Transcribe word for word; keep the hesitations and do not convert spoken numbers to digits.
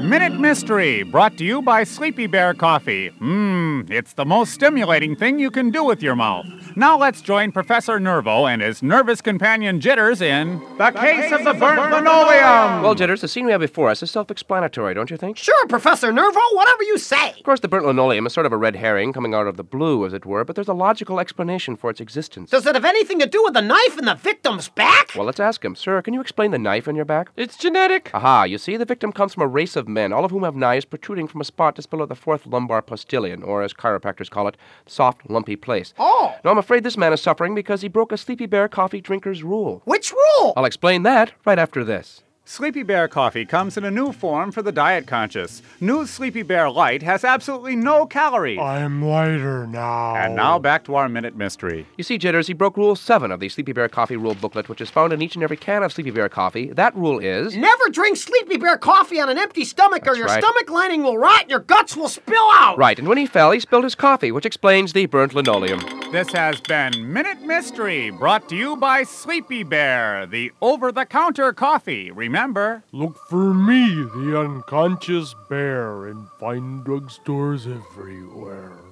Minute Mystery, brought to you by Sleepy Bear Coffee. Mmm, it's the most stimulating thing you can do with your mouth. Now let's join Professor Nervo and his nervous companion Jitters in The, the Case, case of the Burnt, burnt Linoleum. Well, Jitters, the scene we have before us is self-explanatory, don't you think? Sure, Professor Nervo, whatever you say. Of course, the burnt linoleum is sort of a red herring coming out of the blue, as it were, but there's a logical explanation for its existence. Does it have anything to do with the knife in the victim's back? Well, let's ask him. Sir, can you explain the knife in your back? It's genetic. Aha, you see, the victim comes from a race of men, all of whom have knives protruding from a spot just below the fourth lumbar postillion, or as chiropractors call it, soft, lumpy place. Oh. Now, I'm afraid this man is suffering because he broke a Sleepy Bear coffee drinker's rule. Which rule? I'll explain that right after this. Sleepy Bear Coffee comes in a new form for the diet conscious. New Sleepy Bear Light has absolutely no calories. I'm lighter now. And now back to our Minute Mystery. You see, Jitters, he broke Rule seven of the Sleepy Bear Coffee Rule booklet, which is found in each and every can of Sleepy Bear Coffee. That rule is... Never drink Sleepy Bear Coffee on an empty stomach That's or your right. stomach lining will rot and your guts will spill out. Right, and when he fell, he spilled his coffee, which explains the burnt linoleum. This has been Minute Mystery, brought to you by Sleepy Bear, the over-the-counter coffee. Remember... Look for me, the unconscious bear, in fine drugstores everywhere.